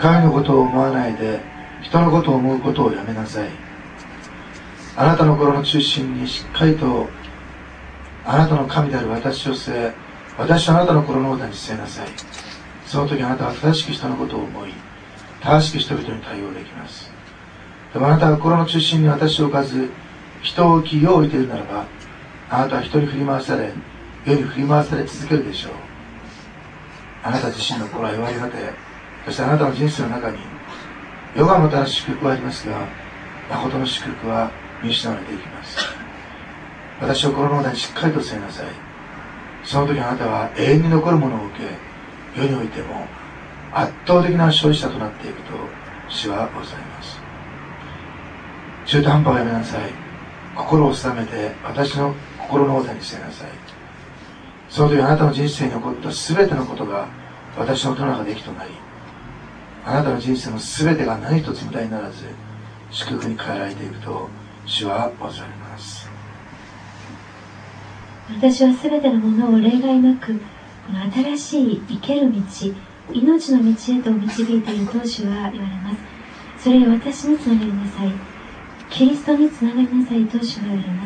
神のことを思わないで人のことを思うことをやめなさい。あなたの心の中心にしっかりとあなたの神である私を据え、私はあなたの心の歌に据えなさい。その時あなたは正しく人のことを思い、正しく人々に対応できます。でもあなたが心の中心に私を置かず人を置き世を置いているならば、あなたは人に振り回され、世に振り回され続けるでしょう。あなた自身の心は弱り果て、そしてあなたの人生の中に世がもたらす祝福はありますが、誠の祝福は見失われていきます。私を心の中にしっかりと据えなさい。その時あなたは永遠に残るものを受け、世においても圧倒的な勝利者となっていくと主はございます。中途半端をやめなさい。心を定めて私の心の歌に据えなさい。その時あなたの人生に起こった全てのことが私の手の中で益となり、あなたの人生の全てが何一つ無駄にならず祝福に変えられていくと主はございます。 私は全てのものを例外なくこの新しい生ける道、命の道へと導いていると主は言われます。それを私につながりなさい、キリストにつながりなさいと主は言われます。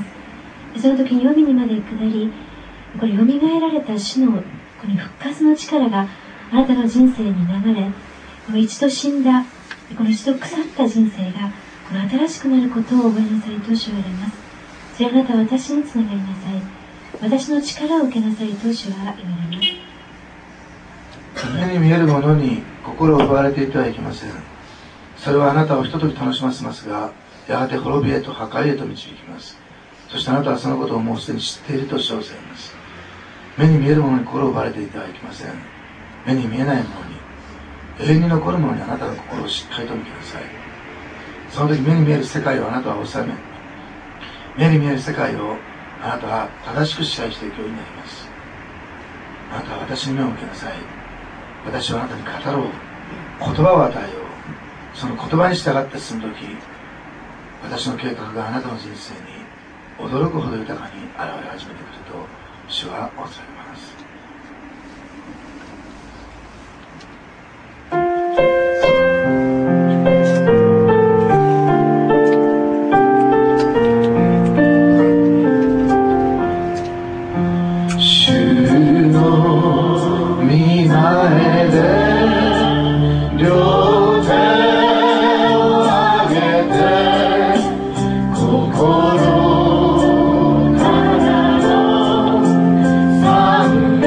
その時に黄泉にまで下り、これよみがえられた主のこの復活の力があなたの人生に流れ、この一度死んだこの一度腐った人生がこの新しくなることを覚えなさいと主は言われます。それあなたは私につながりなさい、私の力を受けなさいと主は言われます。 目に見えるものに心を奪われていてはいけません。それはあなたをひととき楽しませますが、やがて滅びへと破壊へと導きます。そしてあなたはそのことをもうすでに知っていると称されます。目に見えるものに心を奪われていてはいけません。目に見えないものに、永遠に残るものにあなたの心をしっかりと向けなさい。その時目に見える世界をあなたは治め、目に見える世界をあなたは正しく支配していくようになります。あなたは私に目を向けなさい。私はあなたに語ろう、言葉を与えよう。その言葉に従って進む時、私の計画があなたの人生に驚くほど豊かに現れ始めてくると主はおっしゃいます。主の御前で両手を上げて心からの賛美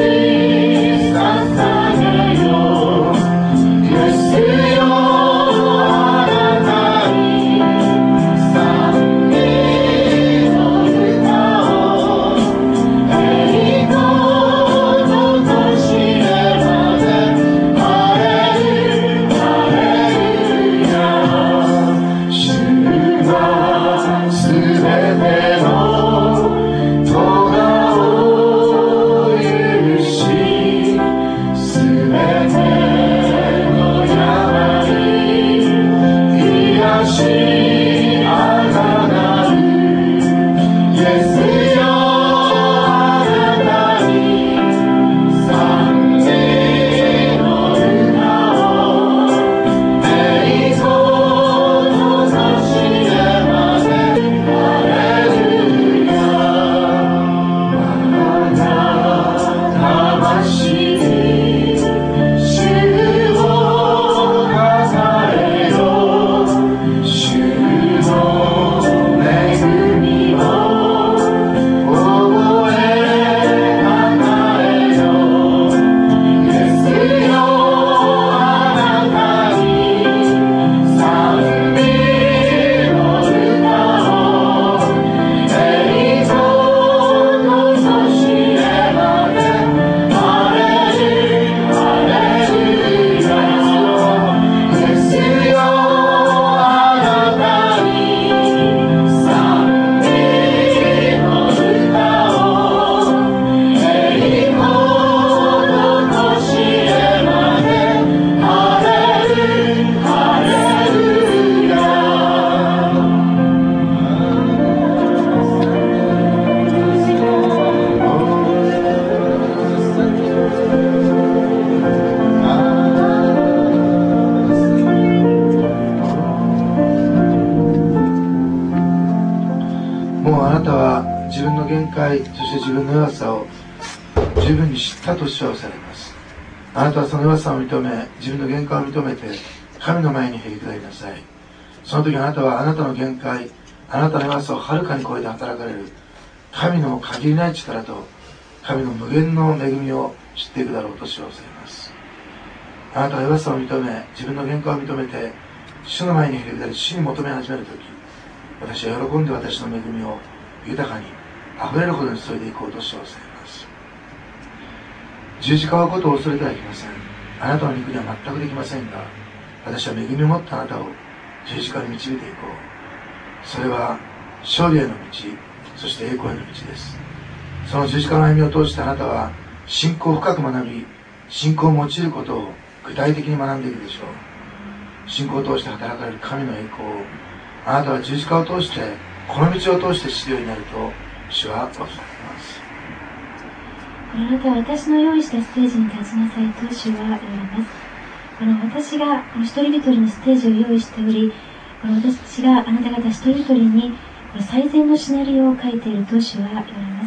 限界、そして自分の弱さを十分に知ったと主はおっしゃいます。あなたはその弱さを認め、自分の限界を認めて神の前にへり下りなさい。その時あなたはあなたの限界、あなたの弱さをはるかに超えて働かれる神の限りない力と神の無限の恵みを知っていくだろうと主はおっしゃいます。あなたは弱さを認め、自分の限界を認めて主の前にへり下り、主に求め始める時、私は喜んで私の恵みを豊かにあふれるほどに注いでいこうと主はおっしゃいます。十字架はことを恐れてはいけません。あなたの肉には全くできませんが、私は恵みを持ったあなたを十字架に導いていこう。それは勝利への道、そして栄光への道です。その十字架の歩みを通してあなたは信仰を深く学び、信仰を用いることを具体的に学んでいくでしょう。信仰を通して働かれる神の栄光をあなたは十字架を通して、この道を通して知るようになると主はおっしゃいます。 あなたは私の用意したステージに立ちなさいと主は言われます。私が一人一人のステージを用意しており、私があなた方一人一人に最善のシナリオを書いていると主は言われます。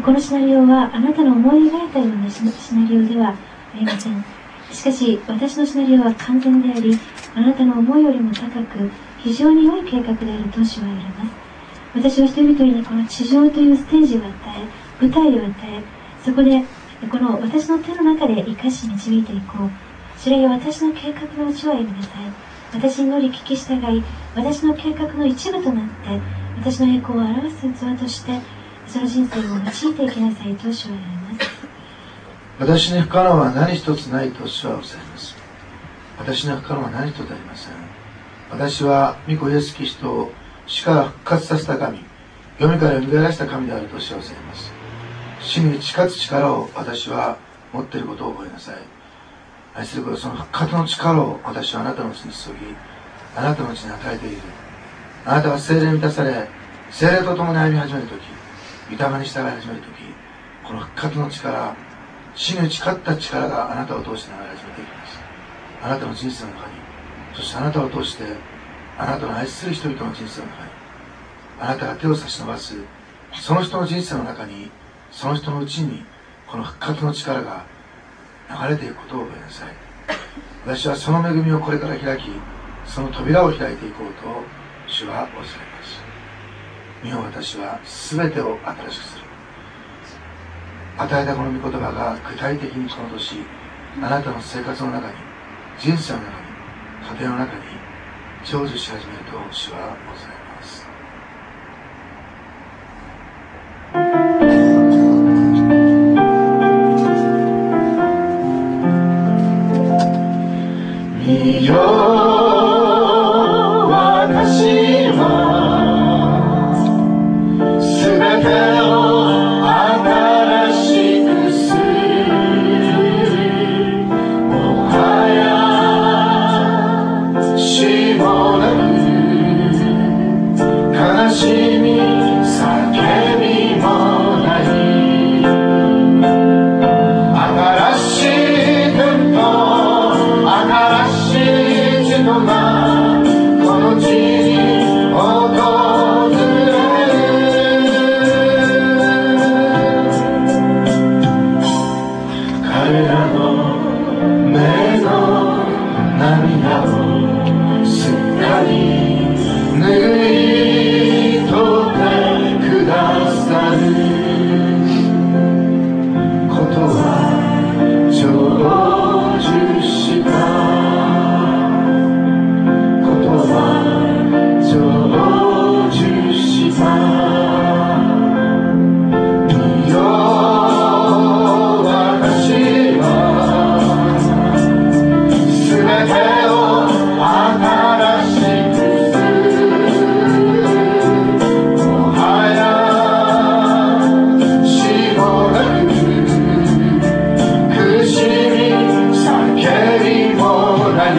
このシナリオはあなたの思い描いたようなシナリオではありません。しかし私のシナリオは完全であり、あなたの思いよりも高く非常に良い計画であると主は言われます。私は一人一人にこの地上というステージを与え、舞台を与え、そこでこの私の手の中で生かし導いていこう。それが私の計画のうちを歩みなさい。私に乗り聞き従い、私の計画の一部となって私の栄光を表す器としてその人生を用いていきなさいと主は言われます。 私に不可能は何一つないと主はおっしゃいます。私に不可能は何一つありません。私は御子イエスキリストを死から復活させた神、読みから蘇らした神であると主はおっしゃいます。死に打ち勝つ力を私は持っていることを覚えなさい。愛すること、その復活の力を私はあなたのうちに注ぎ、あなたのうちに与えている。あなたは聖霊に満たされ、聖霊と共に歩み始めるとき、御霊に従い始めるとき、この復活の力、死に打ち勝った力があなたを通して流れ始めていきます。あなたの人生の中に、そしてあなたを通してあなたの愛する人々の人生の中に、あなたが手を差し伸ばすその人の人生の中に、その人のうちにこの復活の力が流れていくことを覚えなさい。私はその恵みをこれから開き、その扉を開いていこうと主はおっしゃいます。見よ、私は全てを新しくする。与えたこの御言葉が具体的にこの年、あなたの生活の中に、人生の中に、家庭の中に成就し始めると主はおっしゃいます。見よ、私はすべてを新しくする。もはやしもなく悲しみ叫びもない。新しい天と新しい地とがこの地に訪れる。彼らの目の涙をすっかり拭い取ってくださることは成就したことは成就した。見よ、私はすべてを新しくする。もはやしもなく苦しみ叫びもない。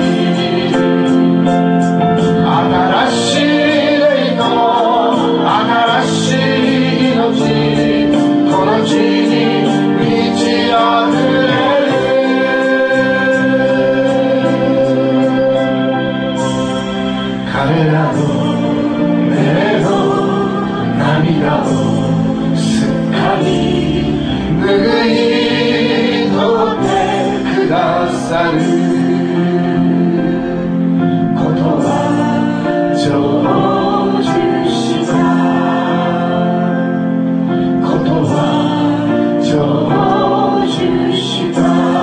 新しい霊と新しい命、この地に満ち溢れる。彼らの目の涙をることは成就したことは成就した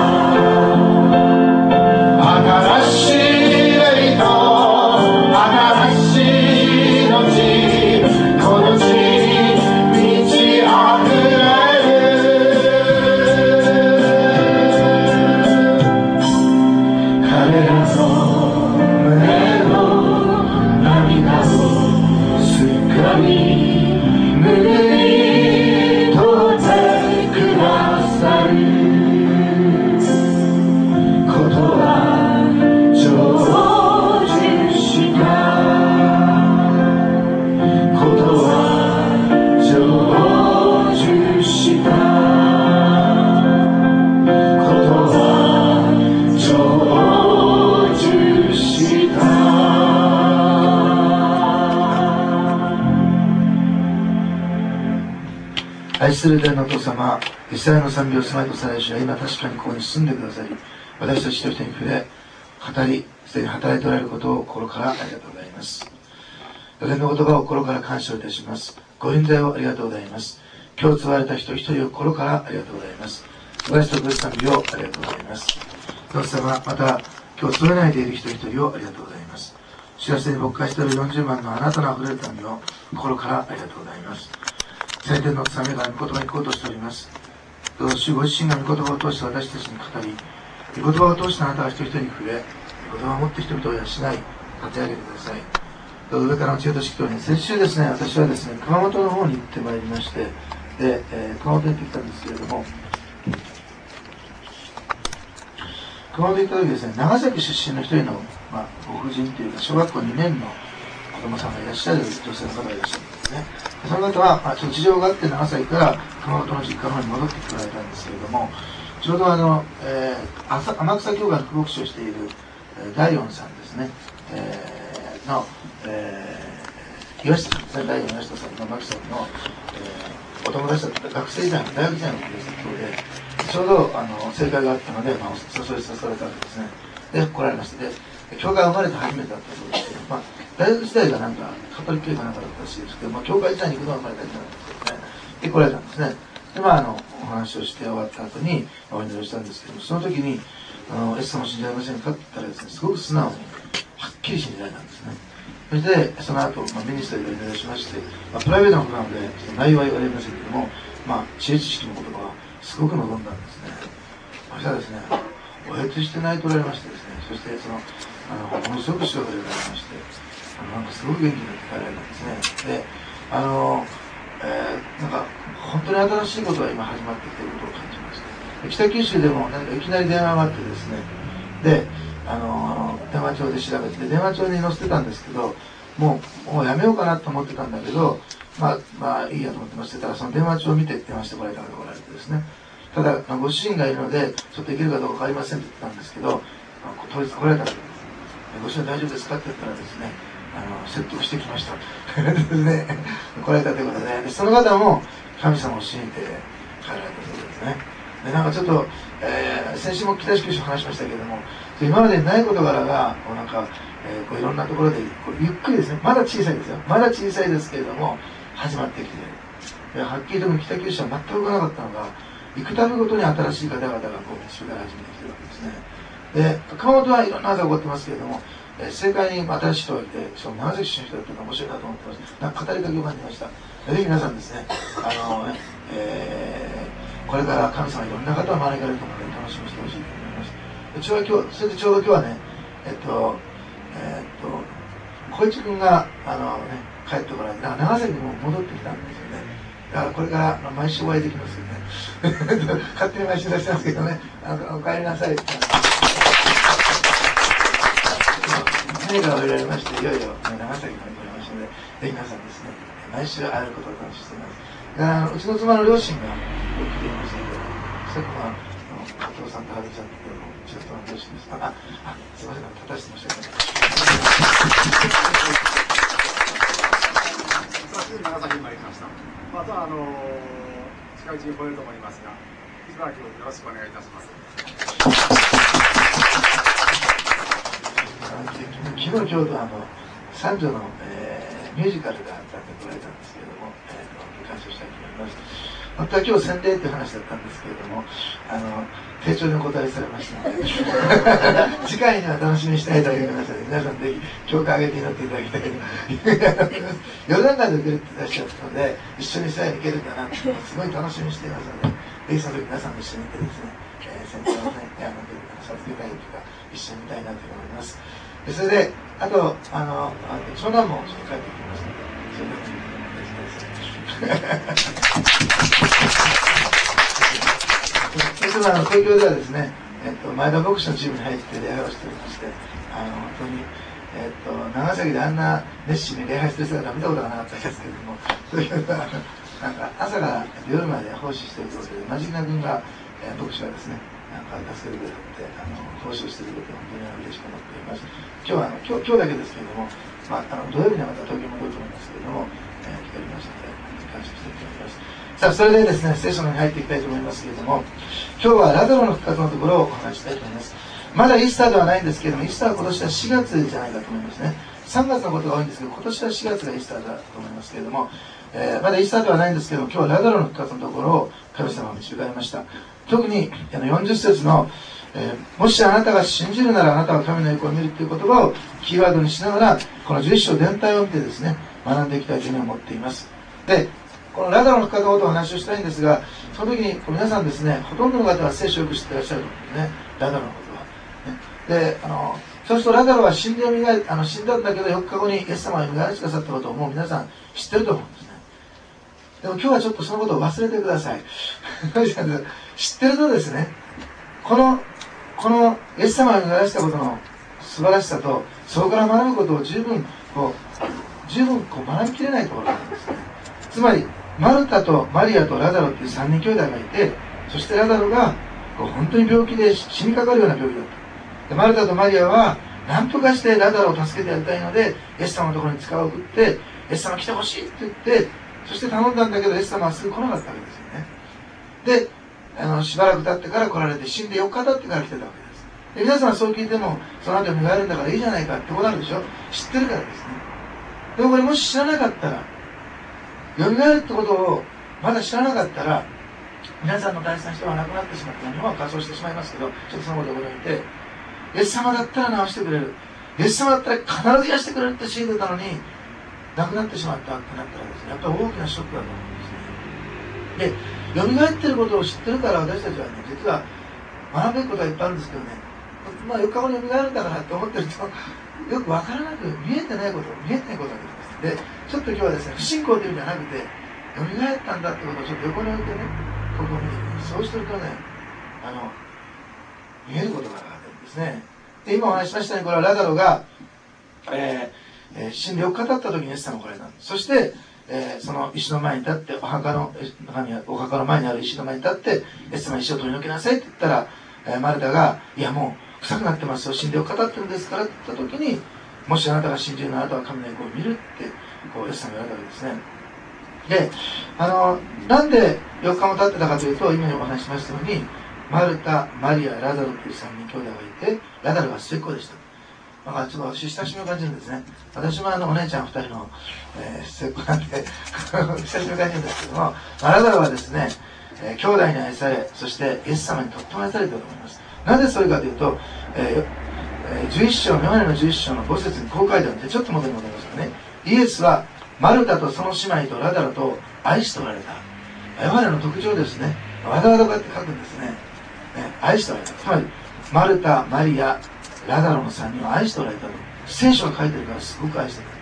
新しい霊と新しい命この地に満ち溢れる彼らの胸の涙をすっかり拭い取ってくださることは成就したことは成就したことは成就した愛する天のお父様、イスラエルの賛美を住まいとされる主は今確かにここに住んでくださり、私たち一人一人に触れ語り、すでに働いておられることを心からありがとうございます。予言の言葉を心から感謝いたします。ご臨在をありがとうございます。今日使われた人一人を心からありがとうございます。私とご賛美をありがとうございます。どう様、また今日添えないでいる人一人をありがとうございます。幸せに牧会している40万のあなたのあふれる民を心からありがとうございます。聖天の定めが御言葉に行こうとしております。どうぞ主ご自身が御言葉を通して私たちに語り、御言葉を通してあなたが一人一人に触れ、御言葉を持って人々を養い、立て上げてください。どうぞ上からの知恵と指揮をね、先週ですね、私はですね、熊本の方に行ってまいりまして、で、熊本に行ってきたんですけれども、熊本に行った時ですね、長崎出身の一人の、ご婦人というか、小学校2年の子供さんがいらっしゃる女性の方がいらっしゃるんですね。その方は、ちょっと事情があって長崎から熊本の実家の方に戻ってきてられたんですけれども、ちょうど天草教会の副牧師をしている、大恩さんですね、岩下さんですね、大恩岩下さんの牧さんの、お友達だった学生時代の大学時代の人で、ちょうど正解があったので、誘いされたわけですね。で、来られまして、で、教会が生まれて初めてだったそうですけど、大学時代がなんかカトリック教会なんかだったらしいですけど、教会時代に行くのは生まれた時代なんですけどね。で、来られたんですね。で、お話をして終わった後にお祈りをしたんですけども、その時に、イエス様を信じられませんかって言ったらですね、すごく素直に、はっきり信じられたんですね。そして、その後、ミニストリーでお祈りをしまして、プライベートなことなので、内容は言われませんけども、知恵知識の言葉はすごく望んだんですね。そしたらですね、おへつして泣いておられましてですね、そしてものすごく白が出られまして、なんかすごく元気になって帰られたんですね。で、なんか本当に新しいことが今始まってきていることを感じました。北九州でもなんかいきなり電話があってですね、で、電話帳で調べて、電話帳に載せてたんですけど、もうやめようかなと思ってたんだけど、いいやと思って載せてたら、その電話帳を見て電話してもらえた方がおられてですね、ただ、ご主人がいるので、ちょっと行けるかどうか分かりませんって言ったんですけど、当日来られたわけです。ご主人大丈夫ですかって言ったらですね、説得してきました。ですね、来られたということで、その方も神様を信じて帰られたそうですね。で、なんかちょっと、先週も北九州話しましたけれども、今までにない事柄が、いろんなところでゆっくりですね、まだ小さいですよ。まだ小さいですけれども、始まってきている。はっきりと北九州は全く来なかったのが、行くたびごとに新しい方々が集会始めてきてるわけですね。で、熊本はいろんな技が起こってますけれども、正解に新しい人がいて、しかも長崎出身の人だったのが面白いなと思ってます。なんか語りかけを感じました。ぜひ皆さんですね、これから神様いろんな方を招かれると思うので楽しみにしてほしいと思います。それでちょうど今日はね、小市君が帰ってこられて、長崎にも戻ってきたんですよね。だからこれから毎週お会いできますよね。勝手に毎週出してますけどね、お帰りなさいって。船が降りられまして、いよいよ長崎まで来られましたので、ぜひ皆さんですね、毎週会えることを楽しみにしています。うちの妻の両親がよく来ていましたけど、さっき加藤さんと春さんとうちの妻の両親です。すいません、立たせて申し訳ない。 長崎に参りました。また近いうちに来れると思いますが、しばらくよろしくお願いいたします。 昨日今日と三女の、ミュージカルがあったんで来られたんですけれども、感謝したいと思います。本当は今日洗礼という話だったんですけれども、丁重にお答えされましたので次回には楽しみにしたいという話で、皆さんぜひ教会上げて祈っていただきたいとヨルダン川で受けるっていらっしゃったので、一緒にイスラエルに行けるんだなってすごい楽しみにしていますので、ぜひその時皆さんと一緒に行ってですね、先生をね、授けたいというか一緒に見たいなと思います。それで、あと長男もちょっと帰ってきますので、それで東京ではですね、前田牧師のチームに入って礼拝をしておりまして、本当に、長崎であんな熱心に礼拝してる姿は見たことがなかったですけれども、そういうなんか朝から夜まで奉仕しているということで、マジナ君が、牧師がですね、助けてくれて、奉仕をしていることを本当に嬉しく思っています。今日だけですけれども、土曜日にはまた東京に戻ると思いますけれども、来ておりましたので、感謝しております。さあ、それでですね、聖書に入っていきたいと思いますけれども、今日はラザロの復活のところをお話ししたいと思います。まだイースターではないんですけれども、イースターは今年は4月じゃないかと思いますね。3月のことが多いんですけど、今年は4月がイースターだと思いますけれども、まだイースターではないんですけれども、今日はラザロの復活のところを神様が導かれました。特に40節の、もしあなたが信じるならあなたは神の栄光を見るという言葉をキーワードにしながら、この11章全体を見てですね、学んでいきたいというふうに思っています。で、このラザロの復活のことをお話をしたいんですが、その時に皆さんですね、ほとんどの方は聖書をよく知っていらっしゃると思うんですね、ラザロのことは。で、そうするとラザロは死んだんだけど4日後にイエス様が蘇らせてくださったことをもう皆さん知ってると思うんですね。でも今日はちょっとそのことを忘れてください。知ってるとですね、このイエス様が蘇らせたことの素晴らしさと、そこから学ぶことを十分学びきれないところなんですね。つまりマルタとマリアとラザロっていう3人兄弟がいて、そしてラザロが本当に病気で死にかかるような病気だった。でマルタとマリアは何とかしてラザロを助けてやりたいので、イエス様のところに使を送って、イエス様来てほしいって言って、そして頼んだんだけどイエス様はすぐ来なかったわけですよね。でしばらく経ってから来られて、死んで4日経ってから来てたわけです。で皆さんはそう聞いても、その後に蘇るんだからいいじゃないかってことなんでしょ。知ってるからですね。でもこれもし知らなかったら、蘇るってことをまだ知らなかったら、皆さんの大切な人は亡くなってしまって、日本は仮装してしまいますけど、ちょっとそのことを覚えて、イエス様だったら治してくれる、イエス様だったら必ず癒してくれるって信じてたのに、亡くなってしまったってなったらですね、やっぱり大きなショックだと思うんですね。で、蘇ってることを知ってるから私たちはね、実は学ぶべきことはいっぱいあるんですけどね、4日後に蘇るんだからって思ってると、よく分からなく見えてないことが出てきます。で、ちょっと今日はですね、不信仰という意味じゃなくて、蘇ったんだってことをちょっと横に置いてね、ここに、そうしてるとね、見えることがあるんですね。で、今お話しましたように、これはラザロが、死んで4日経った時にイエス様が来られたんです。そして、その石の前に立って、お墓の前にある石の前に立って、イエス様石を取り除けなさいって言ったら、マルタが、いやもう臭くなってますよ、死んで4日経ってるんですからって言った時に、もしあなたが信じるならあなたは神の栄光を見るって、こうイエス様が言われたわけですね。で、なんで4日も経ってたかというと、今お話ししましたように、マルタ、マリア、ラザロという3人兄弟がいて、ラザロが末っ子でした。だからちょっと私親しみを感じるんですね。私もお姉ちゃん2人の、末っ子なんで親しみを感じるんですけども、ラザロはですね、兄弟に愛され、そしてイエス様にとっても愛されていると思います。なぜそれかというと、11章、ヨハネの11章の5節にこう書いてあるんで、ちょっと元に戻りますからね。イエスはマルタとその姉妹とラザロと愛しておられた。ヨハネの特徴ですね。わざわざこうやって書くんですね。愛しておられた。つまり、マルタ、マリア、ラザロの3人を愛しておられたと。聖書が書いてるからすごく愛してるんです。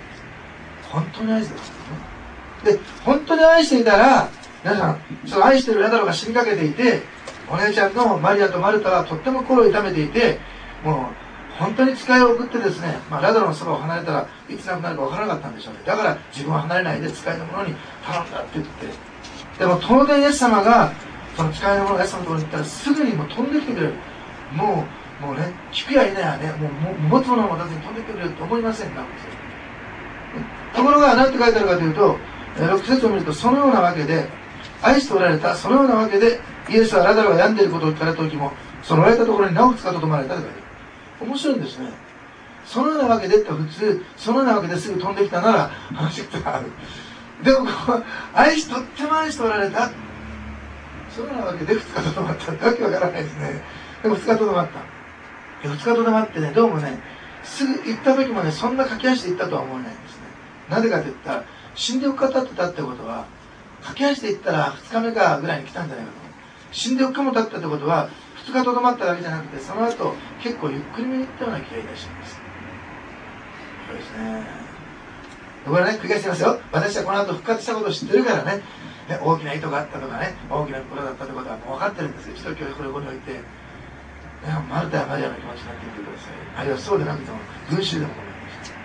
本当に愛してるんですね。で、本当に愛していたら、皆さん、その愛しているラザロが死にかけていて、お姉ちゃんのマリアとマルタはとっても心を痛めていて、もう本当に使いを送ってですね、ラザロのそばを離れたらいつ亡くなるか分からなかったんでしょうね。だから自分は離れないで使いの者に頼んだって言って、でも当然イエス様がその使いの者がイエス様のところに行ったらすぐにもう飛んできてくれる。もうね、聞くやいないやね、もう持つものを持たずに飛んできてくれると思いませんか。ところが何て書いてあるかというと、6節を見ると、そのようなわけで愛しておられた、そのようなわけでイエスはラザロが病んでいることを聞かれた時も、そのおられたところになおつかと泊まられたと書いてある。面白いんですね。 そのようなわけでって普通、そのようなわけですぐ飛んできたなら話がある。でもとっても愛しておられた。そのようなわけで2日とどまったってわけわからないですね。でも2日とどまった。2日とどまってね、どうもね、すぐ行った時もね、そんな駆け足で行ったとは思えないんですね。なぜかと言ったら、死んでかかってたってことは、駆け足で行ったら2日目かぐらいに来たんじゃないかと。死んでかも経ったってことは、2日とどまっただけじゃなくて、その後、結構ゆっくりめに行ったような気がいたします。そうですね。これね、繰り返しますよ。私はこの後復活したことを知ってるからね、大きな意図があったとかね、大きな心だったってことはもう分かってるんですよ。一度今日これをここに置いて、マルタやマリアの気持ちになってみてください。あるいはそうでなくても、群衆でも構いました。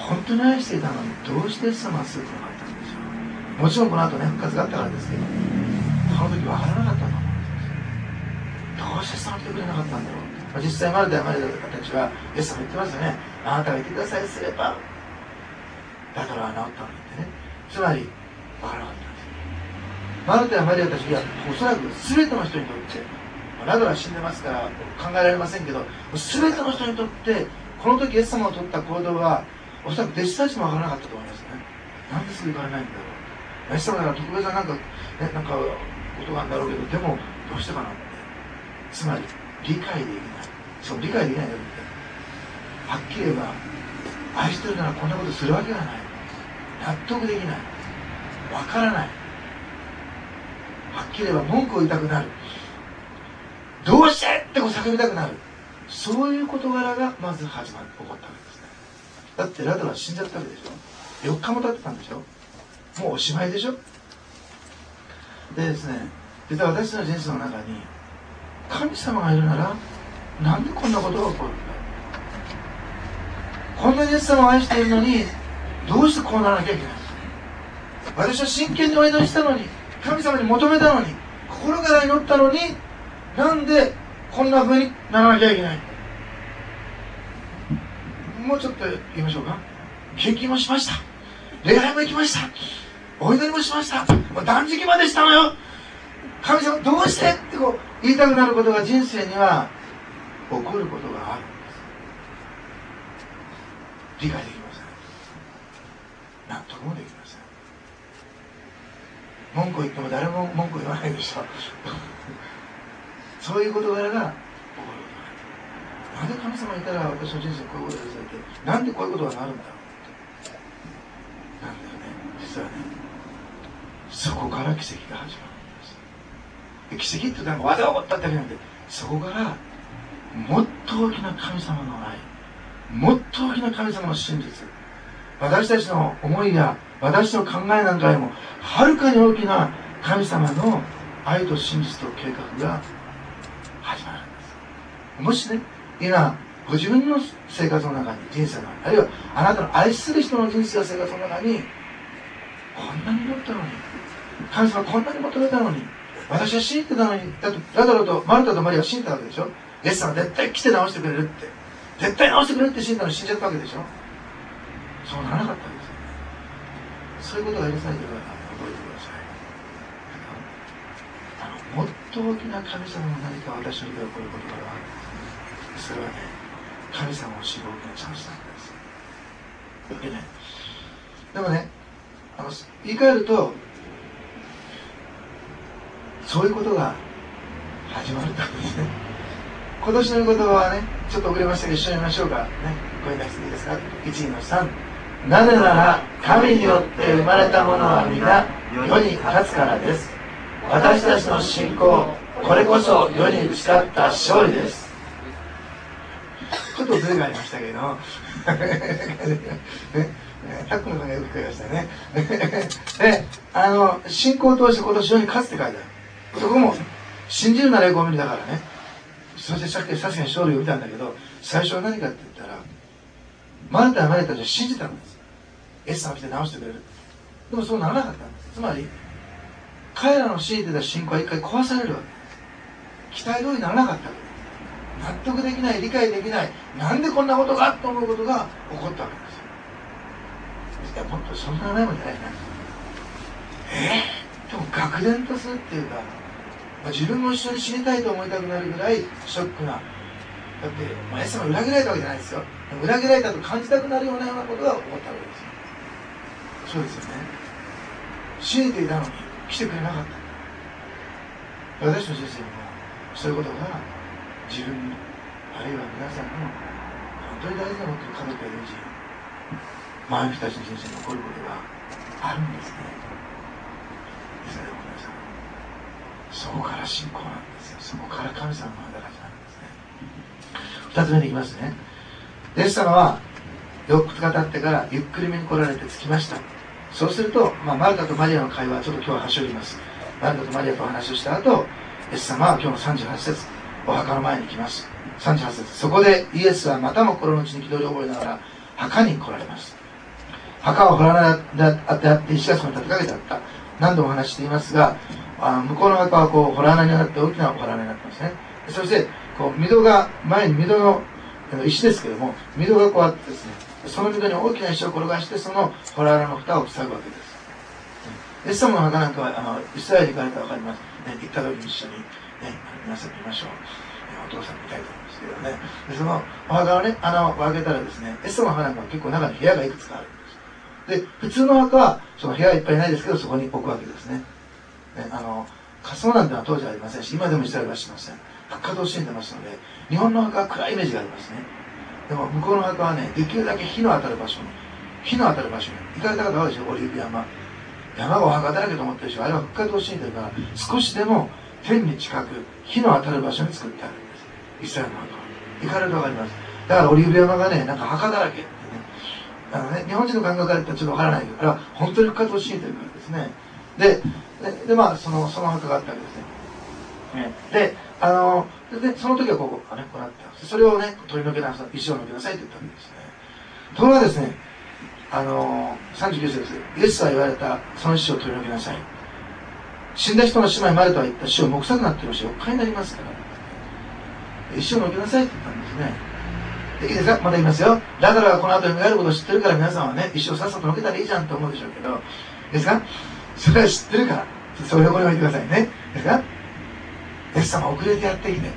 本当に愛していたのに、どうしてイエス様は救ってなかったんでしょう。もちろんこの後ね、復活があったからですけど、その時分からなかったと思うんです。どうしてその来てくれなかったんだろう。実際マルタやマリアたちは、イエス様言ってますよね。あなたがいてくださいすれば、だから治ったのにってね。つまり、分からなかったんです。マルタやマリアたちが、おそらく全ての人にとって、ラドラは死んでますから考えられませんけど、全ての人にとって、この時イエス様を取った行動は、おそらく弟子たちも分からなかったと思いますね。なんですぐ行かれないんだろう。イエス様なら特別ななんかことがあるんだろうけど、でも、どうしてかなって。つまり、理解できない。そう、理解できないんだって。はっきり言えば、愛してるならこんなことするわけがない。納得できない。わからない。はっきり言えば文句を言いたくなる。どうしてって叫びたくなる。そういう事柄がまず起こったわけですね。だってラドラは死んじゃったわけでしょ。4日も経ってたんでしょ。もうおしまいでしょ。でですね、実は私の人生の中に神様がいるならなんでこんなことが起こるんだ。こんなにイエス様を愛しているのにどうしてこうならなきゃいけない。私は真剣にお祈りしたのに、神様に求めたのに、心から祈ったのに、なんでこんな風にならなきゃいけない。もうちょっと言いましょうか。献金もしました。礼拝も行きました。お祈りもしました。もう断食までしたのよ。神様どうしてってこう言いたくなることが人生には起こることがあるんです。理解できません。納得もできません。文句を言っても誰も文句を言わないでしょ。そういう事柄が起こることがある。なんで神様いたら私の人生こういうことがされて、なんでこういうことがなるんだろうって。なんだよね。実はね、そこから奇跡が始まるんです。奇跡って言ったら技が起こったってわけなんで、そこからもっと大きな神様の愛、もっと大きな神様の真実、私たちの思いや私の考えなんかよりもはるかに大きな神様の愛と真実と計画が始まるんです。もしね、今ご自分の生活の中に、人生の中に、あるいはあなたの愛する人の人生や生活の中に、こんなに祈ったのに、神様こんなに求めたのに、私は信じてたのに、だってラザロとマルタとマリアは信じたわけでしょ。イエス様は絶対来て直してくれるって、絶対直してくれるって信じたのに死んじゃったわけでしょ。そうならなかったわけですよ。そういうことが許されてるから覚えてください。もっと大きな神様の何か私の家で起こることがある。それはね、神様を知る大きなチャンスなんです。でね、でもね、言い換えると、そういうことが始まるためですね。今年の言葉はね、ちょっと遅れましたけど、一緒に見ましょうか。ね、ご縁出していいですか。1、2の3。なぜなら、神によって生まれたものは皆、世に勝つからです。私たちの信仰、これこそ世に打ち勝った勝利です。ちょっとズレがありましたけど、ね、タックのさんがよく聞こえましたね。で、信仰を通して今年世に勝つって書いてある。そこも、信じるなら栄光を見るだからね。そしてさっき確かに勝利を見たんだけど、最初は何かって言ったら、マルタやマリアたちは信じたんです。イエス様が来て直してくれる。でもそうならなかったんです。つまり、彼らの信じてた信仰は一回壊されるわけ。期待通りにならなかったわけ。納得できない、理解できない、なんでこんなことがと思うことが起こったわけですよ。いや、もっとそんなないもんじゃないな。でも愕然とするっていうか、自分も一緒に死にたいと思いたくなるぐらいショックな。だって、イエス様裏切られたわけじゃないですよ。 裏切られたと感じたくなるようなことが起こったわけですよ。そうですよね。信じていたのに来てくれなかった。私の人生にもそういうことが自分あるいは皆さんの本当に大事な持っている家族や友人周りの人たちの人生に起こることがあるんですね。ですから皆さん、そこから信仰なんですよ。そこから神様の働きなんですね。二つ目にいきますね。イエス様は4日経ってからゆっくりめに来られて着きました。そうすると、マルタとマリアの会話はちょっと今日は端折ります。マルタとマリアとお話をした後、イエス様は今日の38節お墓の前に来ます。38節そこでイエスはまたも心の内に憤りを覚えながら墓に来られます。墓を掘らないであって石がそこに立てかけてあった。何度もお話していますが、向こうの墓はこう洞穴になって大きな洞穴になってますね。そしてこう溝が前に溝の石ですけれども、溝がこうあってですね、その溝に大きな石を転がしてその洞穴の蓋を塞ぐわけです。イエス様の墓なんかはイスラエルに行かれたら分かります、ね、行った時に一緒に、皆さん見ましょう。お父さん見たいと思うんですけどね。でそのお墓をね穴を開けたらですね、イエス様の墓なんかは結構中に部屋がいくつかあるんです。で普通の墓はその部屋はいっぱいないですけどそこに置くわけですね。火葬なんてのは当時はありませんし今でもイスラエルはしません。復活を信じてますので日本の墓は暗いイメージがありますね。でも向こうの墓はねできるだけ火の当たる場所に行かれた方はでしょ。オリーブ山がお墓だらけと思ってるでしょ。あれは復活を信じてるから少しでも天に近く火の当たる場所に作ってあるんです。イスラエルの墓は行かれると分かります。だからオリーブ山がねなんか墓だらけってね、日本人の感覚から言ったらちょっと分からないけどあれは本当に復活を信じてるからですね。でその墓があったわけですね。でその時はこうねこうなってそれをね取り除けなさい、石を抜けなさいって言ったわけですね。ところがですね39節イエスは言われたその石を取り除けなさい。死んだ人の姉妹マルタは言った。死をも臭くなっているしおっかいになりますから石を抜けなさいって言ったんですね。でいいですか、また言いますよ。ラザロがこの後に蘇ることを知ってるから皆さんはね石をさっさと抜けたらいいじゃんと思うでしょうけど、いいですか、それは知ってるからそれを横に置いてくださいね。いいですか、イエス様遅れてやってきて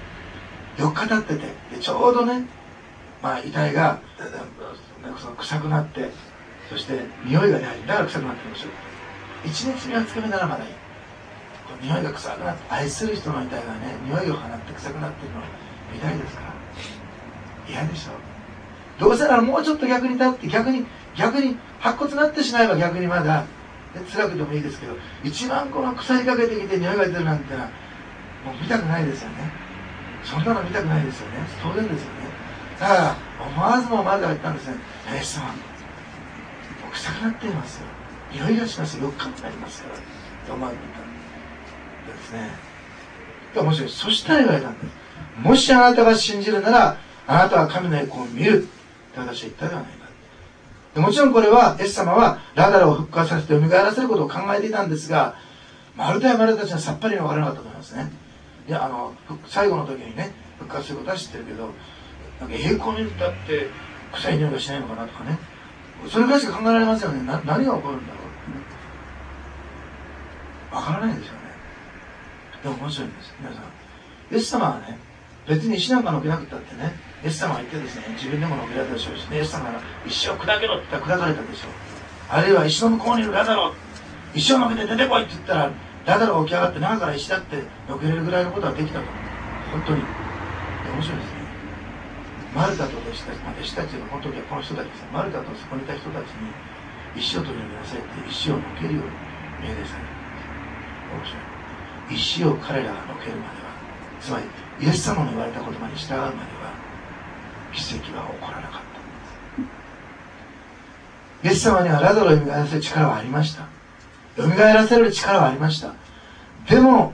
4日経っててでちょうどね、遺体が臭くなってそして匂いが出入りだから臭くなってるんでしょう。1日2日目ならまだいい。匂いが臭くなって愛する人の遺体がね匂いを放って臭くなってるの見たいですから嫌でしょ。どうせならもうちょっと逆に立って逆に白骨になってしまえば逆にまだ辛くてもいいですけど一番この腐りかけてきて匂いが出るなんてのはもう見たくないですよね。そんなの見たくないですよね。当然ですよね。だから思わずもマルタが言ったんですね。イエス様もう臭くなっていますよ。匂いがしますよ。4日になりますからと思われていたんですね。面白い。そしたら言われたんです。もしあなたが信じるならあなたは神の栄光を見るって私は言ったではないか。でもちろんこれはイエス様はラザロを復活させて蘇らせることを考えていたんですがマルタやマルタたちはさっぱり分からなかったと思いますね。いや最後の時にね復活することは知ってるけどなんか栄光にだって臭い匂いがしないのかなとかねそれぐらいしか考えられませんよね。何が起こるんだろうってね分からないですよね。でも面白いんです皆さん。イエス様はね別に石なんかのけなくったってねイエス様が言ってですね自分でものけられたでしょうし、ね、イエス様が石を砕けろって言ったら砕かれたでしょう。あるいは石の向こうにいるラザロ石をのけて出てこいって言ったらラザロが起き上がって中から石だってのけれるぐらいのことはできたと思う。本当に面白いですね。マルタと弟子たちがこの時はこの人たちですね。マルタとそこにいた人たちに石を取り除きなさいって石をのけるように命令される。面白い。石を彼らがのけるまではつまりイエス様の言われた言葉に従うまでは奇跡は起こらなかったんです。イエス様にはラザロを蘇らせる力はありました。蘇らせる力はありました。でも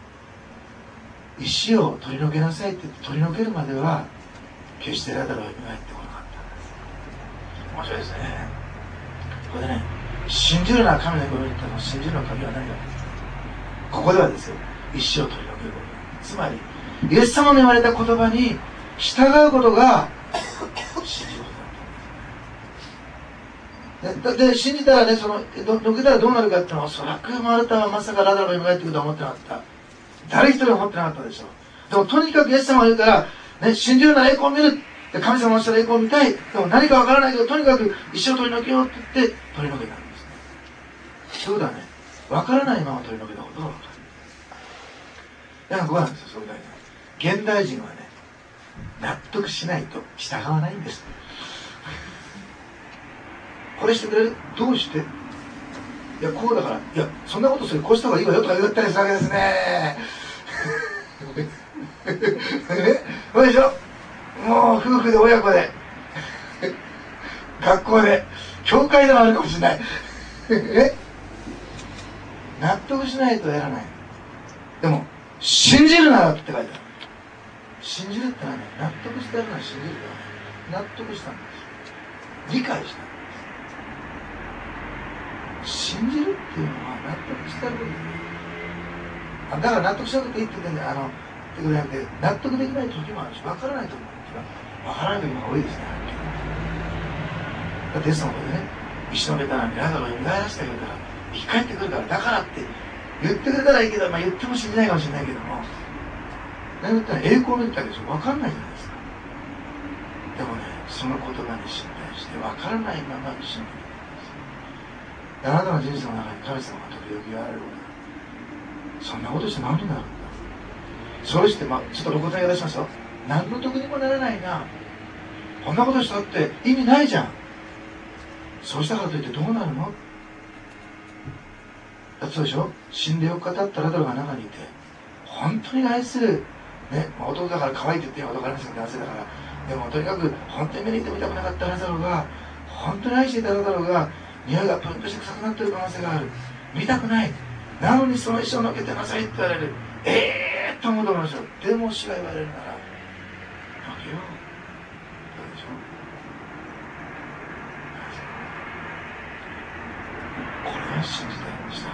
石を取り除けなさいって言って取り除けるまでは決してラザロは蘇ってこなかったんです。面白いですね。これでね信じるのは神の御言ったの信じるの鍵は何か。ここではですよ石を取り除けること。つまりイエス様の言われた言葉に従うことが信じることだったんです。で信じたらね抜けたらどうなるかっていうのはおそらくマルタはまさかラザロが蘇ってくるとは思ってなかった。誰一人思ってなかったでしょう。でもとにかくイエス様が言うから、ね、信じるなら栄光を見るで神様のした栄光を見たい。でも何かわからないけど、とにかく一生取り除けようって言って取り除けたんですね。ということはね、わからないまま取り除けたことがわかる。だからここなんですよ、そういう題ね。現代人はね、納得しないと従わないんです。これしてくれる？どうして？いや、こうだから、いや、そんなことする、こうした方がいいわよとか言ったりするわけですね。そうでしょ？もう夫婦で親子で、学校で、教会でもあるかもしれない。納得しないとやらない。でも、信じるならって書いてある。信じるってのはね、納得してやるのは信じるではない。納得したんです。理解したんです。信じるっていうのは納得してやることです。だから納得しなくていいって言ってんだよ。ってことじゃなくて、納得できない時もあるし、分からない時もあるし、分からない時の方が多いですね。だってテストのことでね、石のベタなにラザロを蘇らせてくれたら生き返ってくるから、だからって言ってくれたらいいけど、言っても信じないかもしれないけども、何言ったら栄光の言ったわけでしょ。分かんないじゃないですか。でもね、その言葉に信頼して分からないまま一緒にいるんです。あなたの人生の中に神様が時々言われることそんなことして何になるんだ。そうして、ちょっと露骨に出しますよ。何の得にもならないな。こんなことしたって意味ないじゃん。そうしたからといってどうなるの？だってそうでしょ。死んでよく語ったラザロが中にいて、本当に愛する、ね、男だから可愛いって言って分かりますけど、男性だから。でもとにかく本当に目にしてみたくなかったラザロが、本当に愛していたラザロが、匂いがプンとして臭くなっている可能性がある。見たくない。なのにその石をのけてなさいって言われる。と思うと思いますよ。でも死が言われるなら、のけよう。どうでしょう。これは信じたいんでした。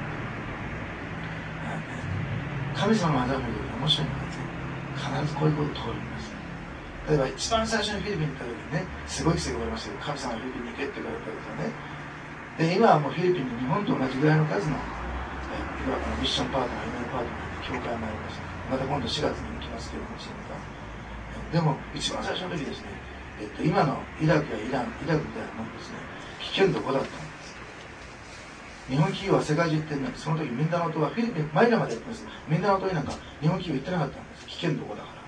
神様の技を見るとき面白いのがですね、必ずこういうことを通るんです。例えば一番最初にフィリピンに行った時にね、すごい奇跡が起こりましたよ。神様がフィリピンに行けって言われたわけですよね。で、今はもうフィリピンに日本と同じぐらいの数のミッションパートナー、夢のパートナー、教会もあります。また今度4月に行きますけども、でも一番最初の時ですね、今のイラクやイラン、イラクみたいなものですね、危険度5だったんです。日本企業は世界中行ってるのに、その時ミンダナオ島はフィリピン、マニラまでやってます。ミンダナオ島になんか日本企業行ってなかったんです。危険度5だから。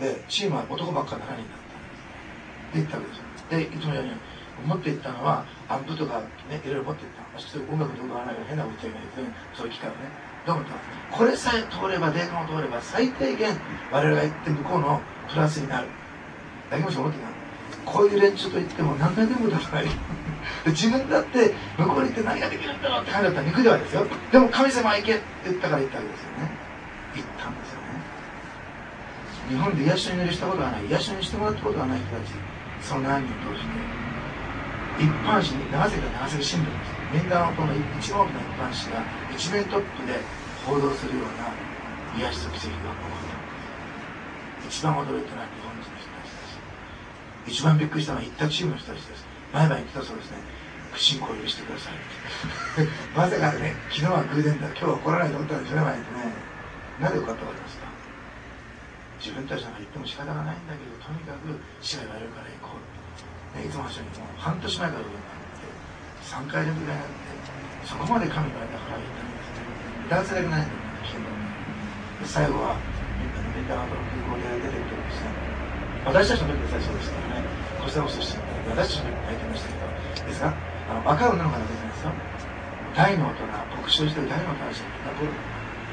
で、チームは男ばっか7人だったんです。で、行ったわけですよ。で、いつもように持って行ったのは、アンプとかね、いろいろ持って行った。そういう音楽によく合わないから変なこと言っちゃいけないけど、そういう機会をね。どう思ったの？これさえ通れば、霊感を通れば、最低限我々が言って向こうのプラスになる。だけもし思ってた。こういう連中と言っても何回でも出さない。自分だって向こうに行って何ができるんだろうって感じだったら肉ではですよ。でも神様は行けって言ったから行ったわけですよね。行ったんですよね。日本で癒しの祈りしたことがない、癒しの祈りしてもらったことがない人たち、その何人通して一般紙に長崎新聞です。ミンダナオ島の一番大きな一般紙が一面トップで報道するような癒しと奇跡が起こったんです。一番驚いたのは日本人の人たちです。一番びっくりしたのは行ったチームの人たちです。前々言ってたそうですね。信仰を許してくださいってまさかね、昨日は偶然だ、今日は来らないと思ったんでしょうね。前にね、なぜよかったか分かりますか？自分たちなんか言っても仕方がないんだけど、とにかく死が言われるから行こう、ね、いつも一緒にもう半年前から僕になって3回連続でなって、そこまで神が言われたから行ったんですね。男性だけないんだよね、危険だね。最後はミンダナオ島の空港で出てくるとですね、私たちの時で最初でしたからね、こちらこそして私たちの時に泣いてましたけど、ですが若い女の子が出てるんですよ。大の大人、牧師をしてる大の大将みんなボルト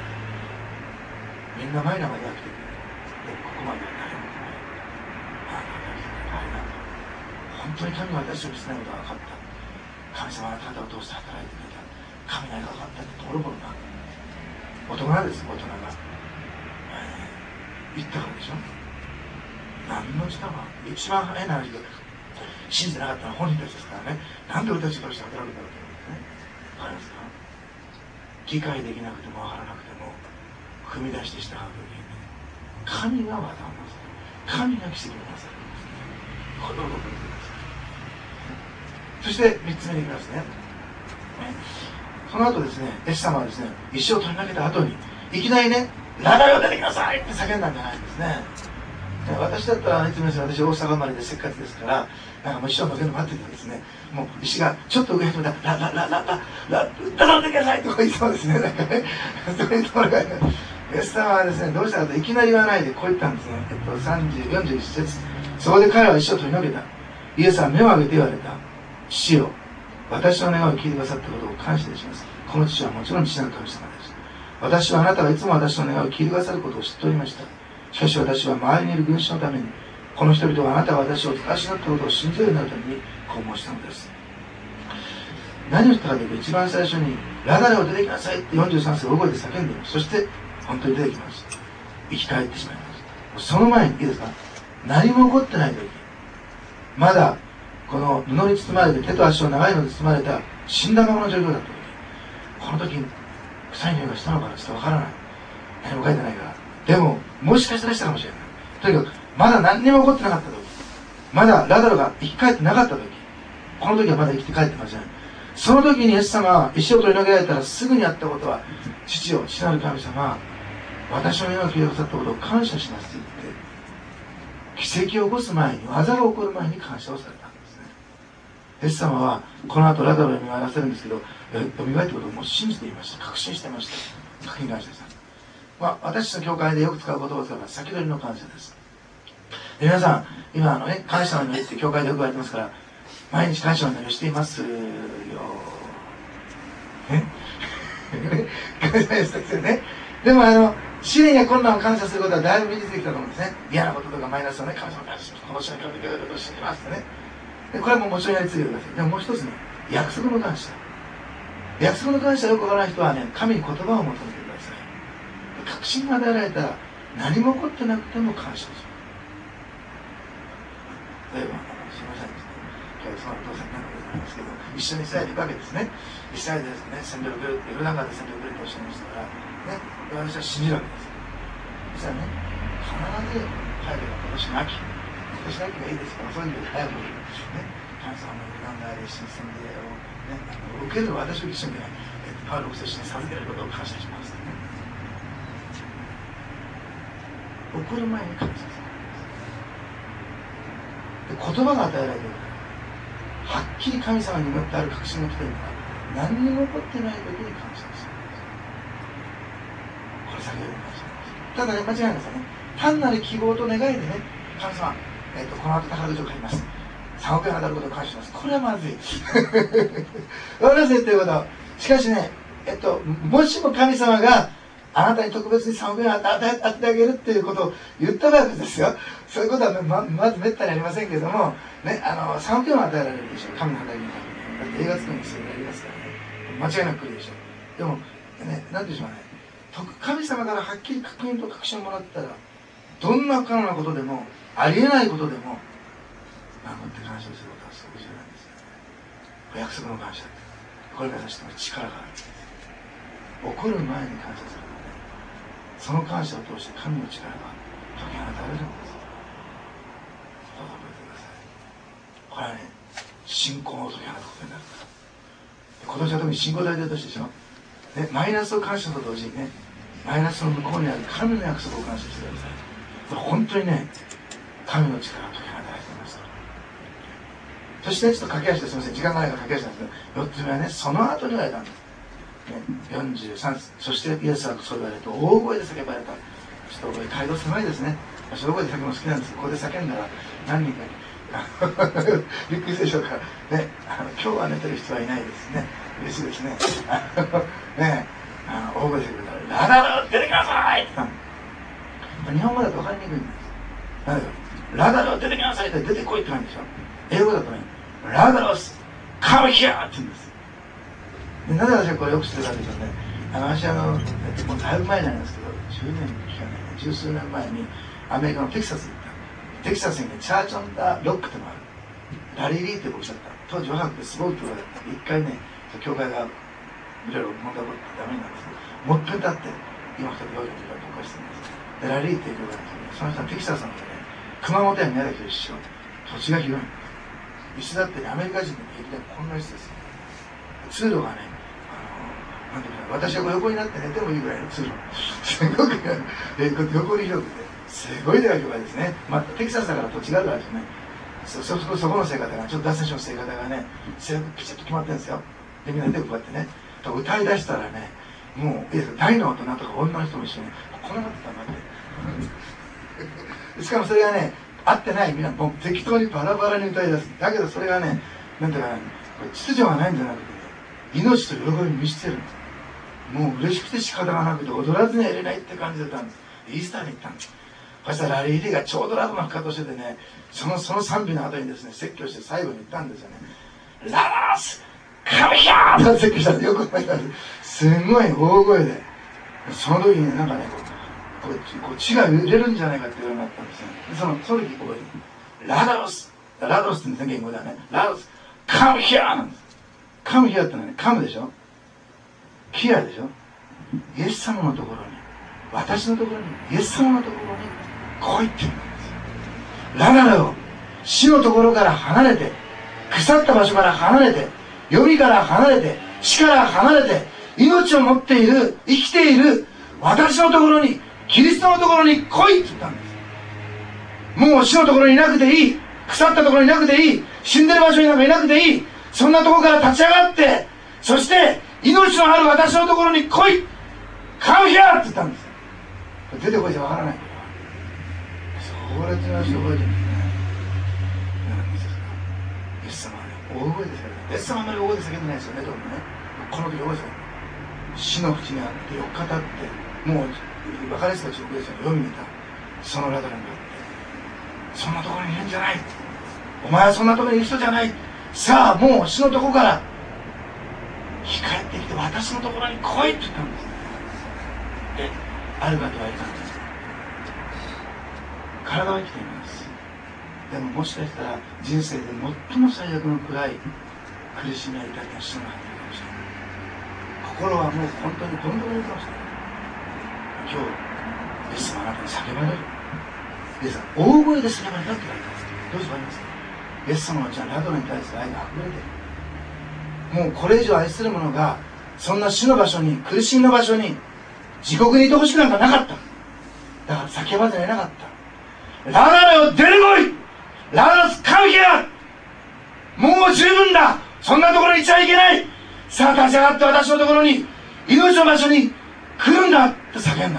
みんなマイナーまでやってくる。でここまでは誰も来ない。あれなんだ、本当に神が私をしないことが分かった。神様はあなた方を通して働いてくれた。神が分かったってボロボロな大人です。大人が言ったからでしょ。何の力は一番変な話で信じてなかったのは本人たちですからね。なんで俺たちからして働くんだろうと思うんですね。わかりますか？理解できなくても分からなくても踏み出して従うときに神が技をなさる。神が奇跡をなさるんですね。このことを言ってください。そして3つ目にいきますね。その後ですね、エス様はですね、石を取り投げた後にいきなりね、ラザロ出てきなさいって叫んだんじゃないんですね。 私だったらいつもですね、私大阪生まれでせっかちですから、なんかもう師匠のけの待っててですね、もう石がちょっと上に止めたら、ラってくださいとか言いそうですね、なんかね。それにところが、イエス様はですね、どうしたかといきなり言わないでこう言ったんですね。41節。そこで彼は一生取り除けた。イエスは目を上げて言われた。父よ、私の願いを聞いてくださったことを感謝いたします。この父はもちろん父なる神様です。私はあなたがいつも私の願いを聞いてくださることを知っておりました。しかし私は周りにいる群衆のために、この人々はあなたが私を正しなったことを信じるようになるためにこう申したのです。何をしたかというと、一番最初にラダレを出てきなさいって43節大声で叫んでいます。そして本当に出てきます。生き返ってしまいます。その前にいいですか、何も起こってない時、まだこの布に包まれて手と足を長いので包まれた死んだままの状況だった時、この時臭い匂いがしたのかちょっとわからない、何も書いてないから。でももしかしたらしたかもしれない。とにかくまだ何にも起こってなかった時、まだラザロが生き返ってなかった時、この時はまだ生きて帰ってません。その時にイエス様は石を取り除けられたらすぐにやったことは、父よ、父なる神様、私の願いを聞いてくださったことを感謝しますと言って、奇跡を起こす前に、技が起こる前に感謝をされたんですね。イエス様はこの後ラザロに蘇らせるんですけど、蘇るってことをもう信じていました。確信していました。確認感謝でした。私たちの教会でよく使う言葉を使えば先取りの感謝です。皆さん、今感謝の祈りって教会でよく言われてますから、毎日感謝の祈りをしていますよ。感謝ですよね。でも試練や困難を感謝することはだいぶ身についてきたと思うんですね。嫌なこととかマイナスをね、神様感謝します。この人に感謝でことをしていますってね。でこれはもうもちろんやり続けてください。でももう一つね、約束の感謝。約束の感謝がよくわからない人はね、神に言葉を求めてください。確信が与えられたら何も起こってなくても感謝をする。例えばすみませんですね、今日そのお父さんになるわけなんですけど、一緒にイスラエル行くわけですね。イスラエルでですね、占領グループ、ヨルダン川で占領グループをおっしゃいましたからね、私は信じるわけです。そしたらね、必ず早ければ今年の秋がいいですから、そういう意味で早くね、神様のヨルダン川で新洗礼をね、受ける私を一緒にね、パウロを一緒に授けることを感謝しますね。起こる前に感謝する。で、言葉が与えられているから、はっきり神様に向ってある確信が来ているから、何にも起こってない時に感謝する。これ先ほど言いました。ただね、間違いないですよね。単なる希望と願いでね、神様、この後宝くじを買います。3億円当たることを感謝します。これはまずい。わかりますね、ということ。しかしね、もしも神様があなたに特別に3億円当ててあげるっていうことを言った場合ですよ。そういうことは まずめったにありませんけれども、ね、3億円を与えられるでしょう。神の働きのために。だって映画作るに必要になりますからね。間違いなく来るでしょう。でも、ね、なんていうんでしょうね。神様からはっきり確認と確信をもらったら、どんな不可能なことでも、ありえないことでも、守って感謝することはすごく重要なんですよね。約束の感謝って。これからしても力があるんです。起こる前に感謝するので、その感謝を通して神の力が解き放たれるんです。どうぞ覚えてください。これはね、信仰を解き放つことになるから。今年は特に信仰大事な年でしょ。ね、マイナスを感謝と同時にね、マイナスの向こうにある神の約束を感謝してください。これ本当にね、神の力が解き放たれています。そしてね、ちょっと駆け足ですみません、時間がないから駆け足なんですけど、4つ目はね、その後に言われたんです。43節、そしてイエスはそう言われると大声で叫ばれた。ちょっと街道狭いですね。私大声で叫ぶの好きなんですけど、ここで叫んだら何人かにびっくりでしょうかね。今日は寝てる人はいないですね。嬉しいですね。ね、大声で叫んだらラダロ出てきなさいって言ったの。日本語だと分かりにくいんです。なんだよ、ラダロ出てきなさいって出てこいって感じでしょ。英語だとね、ラダロスカムヒアって言うんです。でなぜ私はこれよく知ってるかというとね、私もうだいぶ前になりますけど、10年聞かないね、十数年前にアメリカのテキサスに行った。テキサスにね、チャーチ・オン・ダ・ロックってのがある。ラリー・リーっていう牧師だった。当時若くてすごい教会だった。一回ね、教会がいろいろ問題起こってダメになるんですけど、もっぺん立って今2人養生というか教会してるんです。でラリーっていう教会なんですけど、その人はテキサスの人で、熊本や宮崎と一緒、土地が広いんです。椅子だってね、アメリカ人の平気でこんな椅子ですよ。通路がね、なんていうか、私は横になって寝てもいいぐらいの通路。すごく横に広くて、 すごいでかい教会ですね。テキサスだから土地があるからですよね。そこの生活が、ちょっと脱線しの生活がね、制服ピチッと決まってるんですよ。でみんなでこうやってね、歌い出したらね、もう大の大人とか女の人も一緒にこんなことったんだって。しかもそれがね、合ってない、みんなもう適当にバラバラに歌い出す。だけどそれがね、なんていうか、秩序がないんじゃなくて、命と喜びに満ちてるんです。もう嬉しくて仕方がなくて踊らずにはいれないって感じだったんです。イースターに行ったんです。そしたらラリー・リーがちょうどラブの深としててね、その賛美の後にですね、説教して最後に言ったんですよね。ララスカミヒャーって説教したんでよく覚えたんです。すんごい大声で、その時になんかね、こう血が揺れるんじゃないかっていうようになったんですよ。その時こうラダロスって言うんですね、言語ではね。ラダロスカミヒャーなんです。カムヒャーってのはね、カムでしょ、ヒアでしょ。イエス様のところに、私のところに、イエス様のところに来いって言うんです。ラララを死のところから離れて、腐った場所から離れて、読みから離れて、死から離れて、命を持っている、生きている私のところに、キリストのところに来いって言ったんです。もう死のところにいなくていい、腐ったところにいなくていい、死んでる場所になんかいなくていい、そんなところから立ち上がって、そして命のある私のところに来い、カムヒャーって言ったんです。出てこいじゃわからない。それってのは覚えてるんですね。イエス様はね、大声ですからね。イエス様はあんまり大声で叫んでないですよね、どうもね。この時大声ですよ。死の淵にあって4日経って、もう分かりやすく直ですよ。読み見た。そのラダルになって、そんなところにいるんじゃない。お前はそんなところにいる人じゃない。さあ、もう死のところから生き返ってきて私のところに来いって言ったんです。で、ある方は言ったんです。体は生きています。でももしかしたら人生で最も最悪の暗い苦しみや痛みが死の中にいるかもしれない。心はもう本当にどんどんいるかもしれない。今日イエス様あなたに叫ばれる。イエス様大声で叫ばれたって言われたんです。どうしてわかりますか。イエス様はじゃあラドラに対する愛が溢れている。もうこれ以上愛する者がそんな死の場所に、苦しみの場所に、地獄にいてほしくなんかなかった。だから叫ばずにいなかった。ラダラよ出てこい、ラダラスカミヒャー、もう十分だ、そんなところにいちゃいけない、さあ立ち上がって私のところに、命の場所に来るんだって叫んだんですよ。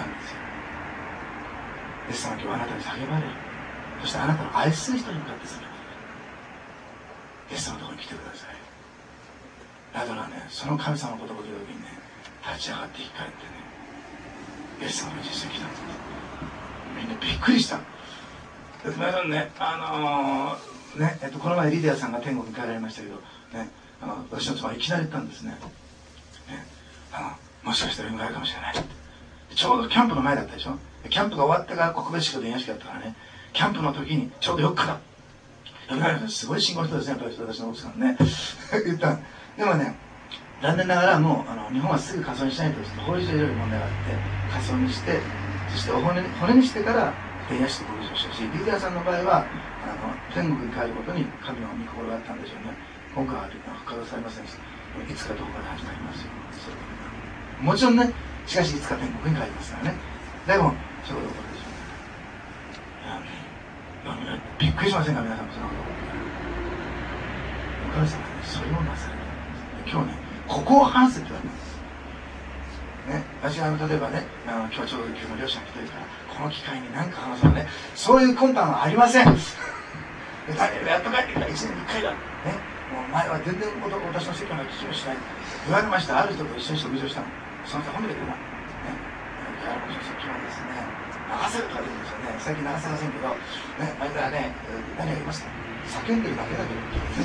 イエス様は今日あなたに叫ばれる。そしてあなたの愛する人に向かって叫ばれる。イエス様のところに来てください。ラドラはね、その神様の言葉を聞いた時にね、立ち上がって生き返ってね、イエス様の実践来たんです。みんなびっくりした。皆さんね、この前リディアさんが天国に帰られましたけど、ね、私の妻はいきなり言ったんですね。もしかしたら迎えるかもしれない。ちょうどキャンプの前だったでしょ。キャンプが終わってから告別式と電話式だったからね、キャンプの時にちょうど4日だ。すごい信仰の人ですね、やっぱり私の奥さんね。言った。でもね、残念ながらもう日本はすぐ火葬にしないと法律上いろいろ問題があって、火葬にして、そして骨にしてから電話して告別をしたし、リーダーさんの場合は天国に帰ることに神の御心があったんでしょうね。今回は復活されませんし、いつかどこかで始まりますよ。もちろんね、しかしいつか天国に帰りますからね。でもそういうことでしょうね。びっくりしませんか、皆さんもそのこと。お母さんがね、それをなされたんです。今日ね、ここを話せって言われたんです。ね、私が例えばね、今日ちょうど今日の両親が来てるから、この機会に何か話そうね、そういう魂胆はありません。やっと帰ってきた、1年に1回だ。ね、もう前は全然私の説教の聞きもしない。言われました。ある人と一緒に食事をしたの。その人褒めてくれた。ね、私の説教はですね、流せるとか言うんですよね。最近流せませんけど、ね、あれだね、何が言いました。叫んでるだけだ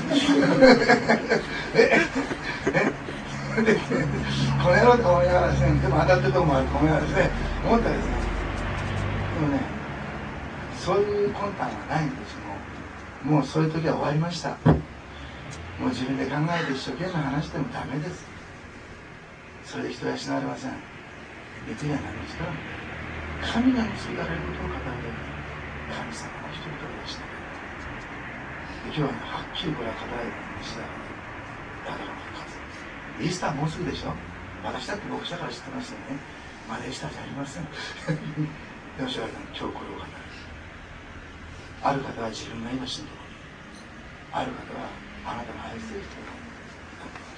けど。でこの野郎と思いながらですね、でも当たってるとこもあると思いながらですね、思ったらですね、でもね、そういう魂胆はないんです。もうそういう時は終わりました。もう自分で考えて一生懸命話してもダメです。それで人は失われません。肉にはなりますから、神が結ばれることを語るときに神様の人々が失われる。今日はね、はっきりこれは語られたんです。だからイースターもうすぐでしょ。私だって牧師だから知ってますよね。まだイースターじゃありません。 命があるのに今日これを語る。ある方は自分が今死んでいる。ある方はあなたの愛する人がなって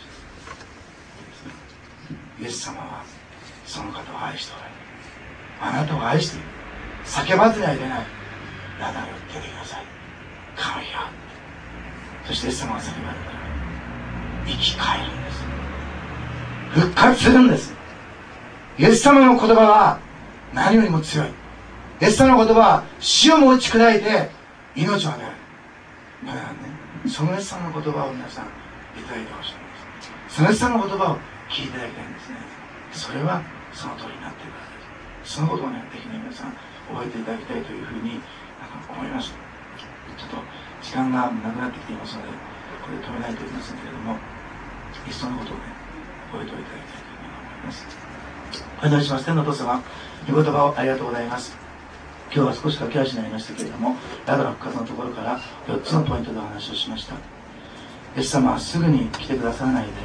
います。イエス様はその方を愛しておられる。あなたを愛している。叫ばずにはいけない。ラダルを出てきなさい。神よ。そしてイエス様が叫ばれたら生き返るんです。復活するんです。イエス様の言葉は何よりも強い。イエス様の言葉は死をも打ち砕いて命を与える。だからね、そのイエス様の言葉を皆さんいただいてほしいんです。そのイエス様の言葉を聞いていただきたいんですね。それはその通りになっているからです。そのことをね、ぜひね、皆さん覚えていただきたいというふうに思います。ちょっと時間がなくなってきていますので、これで止めないといけませんけれども、いっそのことをね、覚えておいていただきたいというふうに思います。お祈りします。天のお父様、御言葉をありがとうございます。今日は少し駆け足になりましたけれども、ラダの復活のところから4つのポイントでお話をしました。イエス様はすぐに来てくださらないで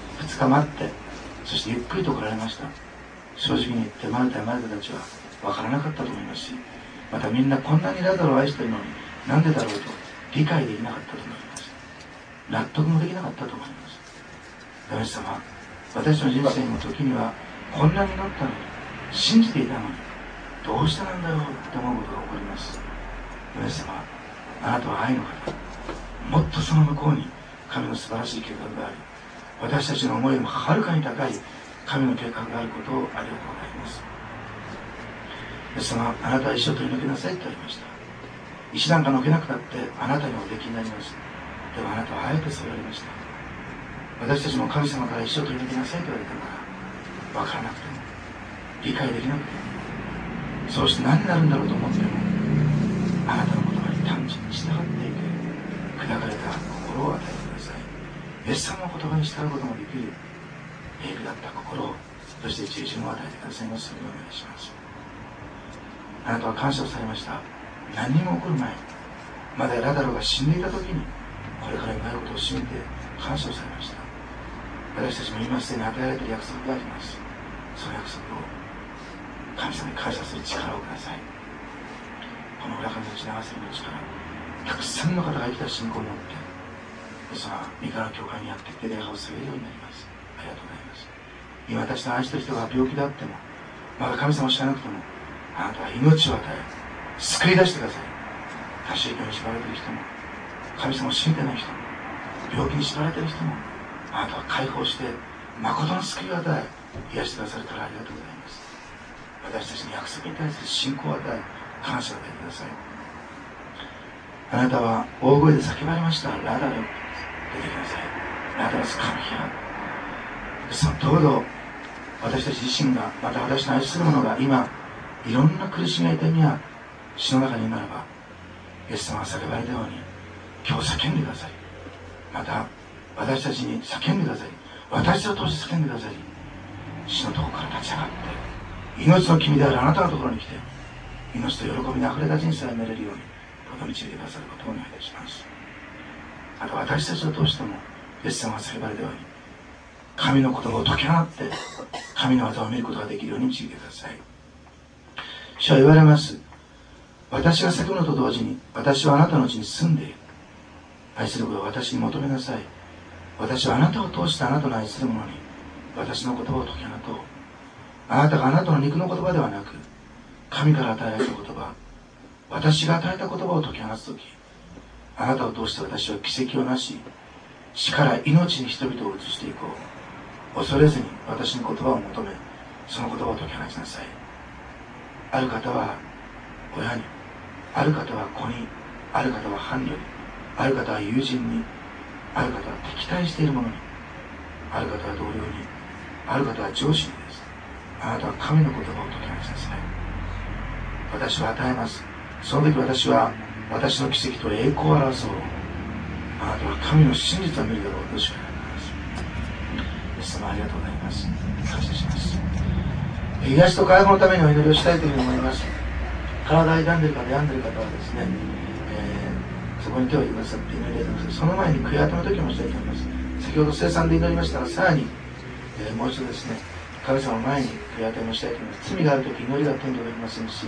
2日待って、そしてゆっくりと来られました。正直に言ってマルタやマルタたちは分からなかったと思いますし、またみんなこんなにラザロを愛しているのになんでだろうと理解できなかったと思います。納得もできなかったと思います。イエス様、私の人生にも時にはこんなになったのに、信じていたのにどうしてなんだろうと思うことが起こります。イエス様、あなたは愛の方。もっとその向こうに神の素晴らしい計画があり、私たちの思いよりもはるかに高い神の計画があることをありがとうございます。イエス様、あなたは石を取り除けなさいと言われました。石なんか除けなくたってあなたにおできになります。でもあなたはあえてそう言われました。私たちも神様から石を取り除けなさいと言われたから、分からなくても理解できなくても、そうして何になるんだろうと思っても、あなたの言葉に単純に従っていて砕かれた心を与えてください。イエス様の言葉に従うこともできる平気だった心を、そして従順を与えてくださいますようにお願いします。あなたは感謝をされました。何にも起こる前、まだラダロが死んでいた時にこれからになることを信じて感謝をされました。私たちも今すでに与えられている約束があります。その約束を神様に感謝する力をください。この裏金の血流せるの力、たくさんの方が生きた信仰を持ってイエス様、身から教会にやってきて礼拝をされるようになります。ありがとうございます。今私の愛している人が病気であっても、まだ神様を知らなくても、あなたは命を与え救い出してください。多宗教に縛られている人も、神様を信じてない人も、病気に縛られている人も、あなたは解放して誠の救いを与え癒してくださるからありがとうございます。私たちの約束に対する信仰を与え感謝を与えてください。あなたは大声で叫ばれました。ラダロ、出てきなさい。ラダロス、神や。そのどうぞ私たち自身が、また私の愛する者が今いろんな苦しみや痛みや死の中にいるならば、イエス様が叫ばれたように今日叫んでください。また私たちに叫んでください。私たちを通して叫んでください。死のところから立ち上がって命の君であるあなたのところに来て、命と喜びにあふれた人生を歩めれるようにどうぞ導いてくださることをお願いいたします。また私たちを通してもイエス様が叫ばれたように神の言葉を解き放って神の技を見ることができるように導いてください。主は言われます。私が叫ぶのと同時に私はあなたのうちに住んでいる。愛することを私に求めなさい。私はあなたを通してあなたの愛する者に私の言葉を解き放とう。あなたがあなたの肉の言葉ではなく神から与えられた言葉、私が与えた言葉を解き放つとき、あなたを通して私は奇跡をなし、死から命に人々を移していこう。恐れずに私に言葉を求め、その言葉を解き放ちなさい。ある方は親に、ある方は子に、ある方は伴侶に、ある方は友人に、ある方は敵対している者に、ある方は同僚に、ある方は上司にです。あなたは神の言葉を解き放ちなさい。私は与えます。その時私は私の奇跡と栄光を表そう。あなたは神の真実を見るだろうとしかなります。イエス様ありがとうございます。感謝します。癒しと解放のためにお祈りをしたいというふうに思います。体痛んでる方、病んでる方はですね、そこに手を入れてくださって祈りたいと思います。その前に悔い改めの時もしたいと思います。先ほど聖餐で祈りましたが、さらに、もう一度ですね、神様の前に悔い改めをしたいと思います。罪がある時祈りが天とできませんし、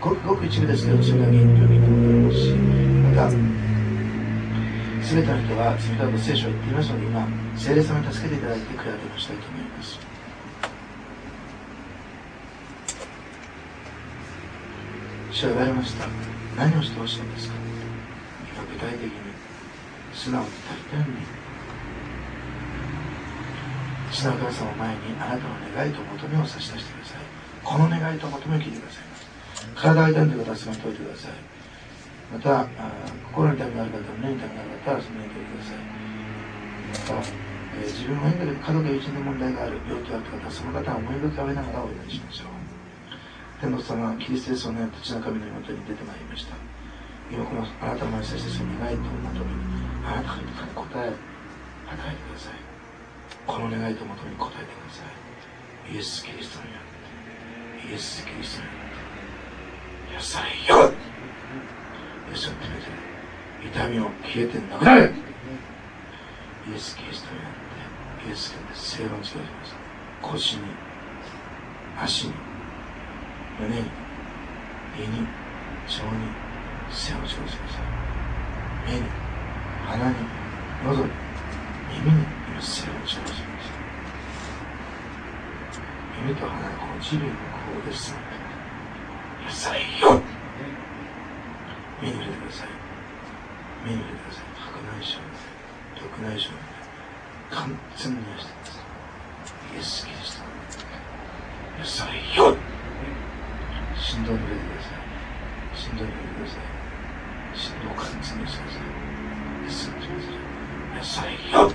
ごく一部ですけど、それが原因病気になりますし、また全ての人は罪だと聖書は言っていますので、今聖霊様に助けていただいて悔い改めをしたいと思います。主は言われました。何をしてほしいんですか。今具体的に素直に大胆に父なる神様を前にあなたの願いと求めを差し出してください。この願いと求めを聞いてください。体が痛いという方はそれに解いてください。また心に痛みがある方、胸に痛みがある方はそれに解いてください。また、自分はいいんだけど家族や友人の問題がある、病気がある方はその方は思い浮かべながらお祈りしましょう。天の様はキリストイエスを願って父の神の元に出てまいりました。今このあなたの前に差し出す願いと求めにあなたの答え与えてください。この願いと求めに答えてください。イエス・キリストによってイエス・キリストによって癒されよ。イエスを止めて痛みを消えてなくなれ。イエス・キリストによってイエスによって聖論を使います。腰に足に胸に胃に腸に聖を使います。目に鼻に喉に耳に今聖を使います。耳と鼻のこの耳鼻のこうです。癒されよ。目に入れてください。目に入れてください。白内障で緑内障で完全に癒してください。イエス・キリスト癒されよ。心臓に入れてください。心臓に入れてください。心臓を完全にしてください。イエス・キリスト癒されよ。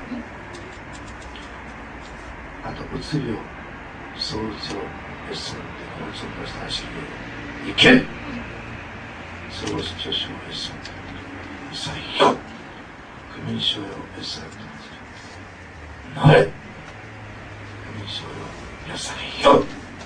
あとうつ病、躁うつ病、イエスのこのうつを出した足でいけ。総合失調症をイエスの癒されよ。不眠症をイエスのなれ。不眠症を癒されよ。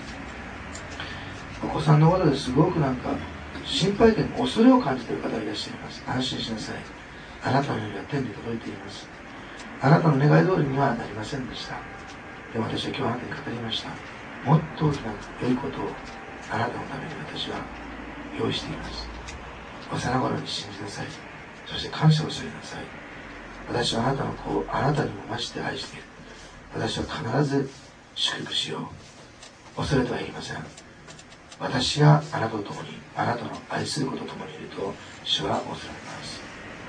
お子さんのことですごく心配点、恐れを感じている方がいらっしゃいます。安心しなさい。あなたの祈りは天に届いています。あなたの願い通りにはなりませんでした。でも私は今日あなたに語りました。もっと大きな良いことをあなたのために私は用意しています。幼頃に信じなさい。そして感謝をされなさい。私はあなたの子をあなたにも増して愛している。私は必ず祝福しよう。恐れてはいけません。私があなたと共に、あなたの愛することと共にいると主は恐れます。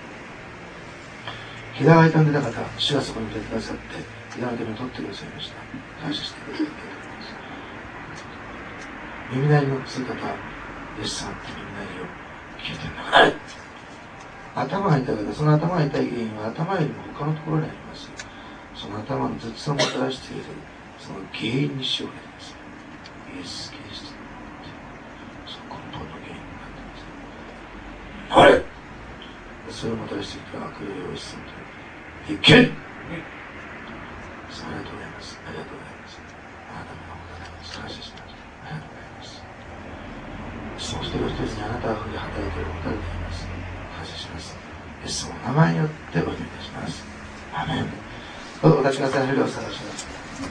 膝が痛んでた方、主はそこに出てくださって膝の手を取ってくださいました。感謝してくださっています。耳鳴りのする方、イエス様って耳鳴りを消えてなくなれ。頭が痛い方、その頭が痛い原因は頭よりも他のところにあります。その頭の頭痛をもたらしているその原因にしようがあります。イエス・キリストその根本の原因になっています。あれそれをもたらしていた悪霊をイエス様といけ。ありがとうございます。ありがとうございます。あなたのお方を感謝します。ありがとうございます。その一人一人にあなたが働いていることができます。感謝します。イエス様の名前によってお祈りいたします。アメン。どうぞお立ちください。ヘルを探します。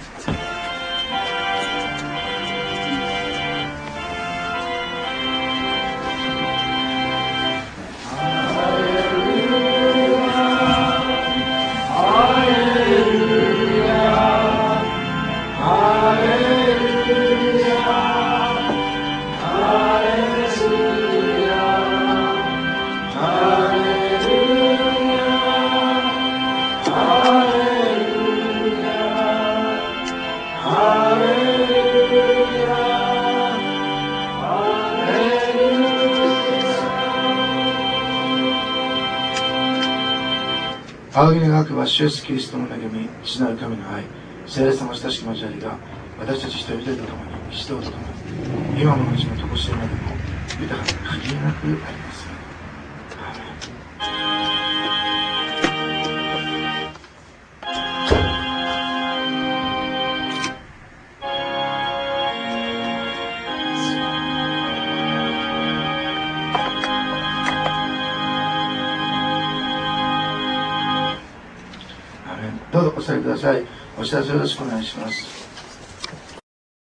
仰ぎ願くは主イエスキリストの恵み、父なる神の愛、聖霊様の親しき交わりが私たち一人一人と共に、一同と共に、今ものうちのとこしえまでも豊かに限りなくあります。どうぞお座りください。お知らせよろしくお願いします。